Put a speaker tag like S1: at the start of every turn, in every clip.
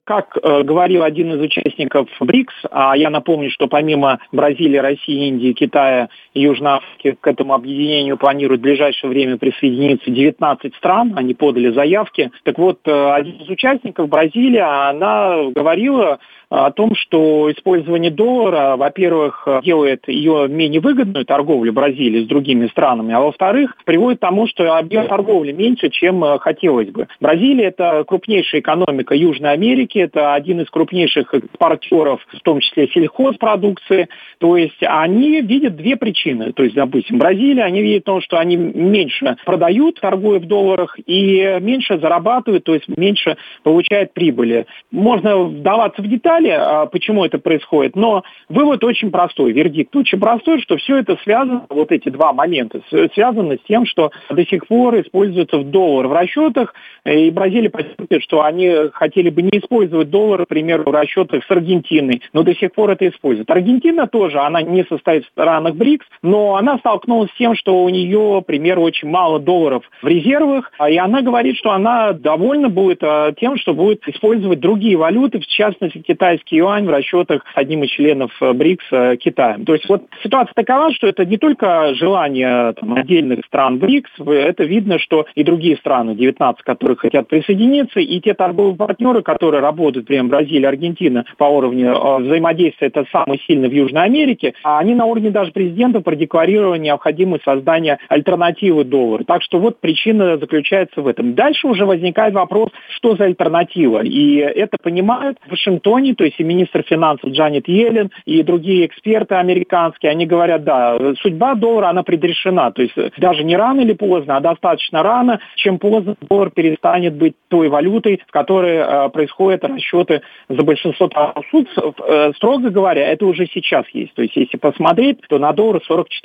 S1: как говорил один из участников БРИКС, а я напомню, что помимо Бразилии, России, Индии, Китая и Южной Африки к этому объединению планируют в ближайшее время присоединиться 19 стран, они подали заявки. Так вот, один из участников, Бразилия, она говорила о том, что использование доллара, во-первых, делает ее менее выгодную торговлю Бразилии с другими странами, а во-вторых, приводит к тому, что объем торговли меньше, чем хотелось бы. Бразилия – это крупнейшая экономика Южной Америки, это один из крупнейших экспортеров, в том числе сельхозпродукции. То есть они видят две причины. То есть, допустим, Бразилия, они видят то, что они меньше продают, торгуя в долларах, и меньше зарабатывают, то есть меньше получают прибыли. Можно вдаваться в детали, почему это происходит, но вывод очень простой, вердикт очень простой, что все это связано, вот эти два момента, связано с тем, что до сих пор используется в доллар в расчетах, и Бразилия подчеркивает, что они хотели бы не использовать доллар, к примеру, в расчетах с Аргентиной, но до сих пор это используют. Аргентина тоже, она не состоит в странах БРИКС, но она столкнулась с тем, что у нее, к примеру, очень мало долларов в резервах, и она говорит, что она довольна будет тем, что будет использовать другие валюты, в частности, китайский юань в расчетах с одним из членов БРИКС Китаем. То есть вот ситуация такова, что это не только желание отдельных стран БРИКС, это видно, что и другие страны, 19, которые хотят присоединиться, и те торговые партнеры, которые работают, например, Бразилия, Аргентина по уровню взаимодействия, это самый сильный в Южной Америке, а они на уровне даже президента продекларировали необходимость создания альтернативы доллару. Так что вот причина заключается в этом. Дальше уже возникает вопрос, что за альтернатива. И это понимают в Вашингтоне, то есть и министр финансов Джанет Йеллен, и другие эксперты американские, они говорят, да, судьба доллара, она предрешена. То есть даже не рано или поздно, а достаточно рано, чем поздно доллар перестанет быть той валютой, в которой происходят расчеты за большинство товаров. Строго говоря, это уже сейчас есть. То есть если посмотреть, то на доллар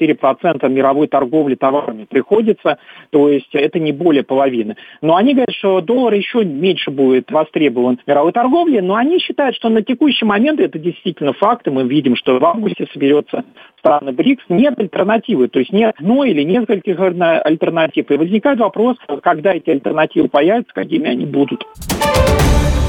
S1: 44% мировой торговли товарами приходится, то есть это не более половины. Но они говорят, что доллар еще меньше будет востребован в мировой торговле, но они считают, что на текущий момент это действительно факт, и мы видим, что в августе соберется страны БРИКС, нет альтернативы, то есть нет одной или нескольких альтернатив. И возникает вопрос, когда эти альтернативы появятся, какими они будут.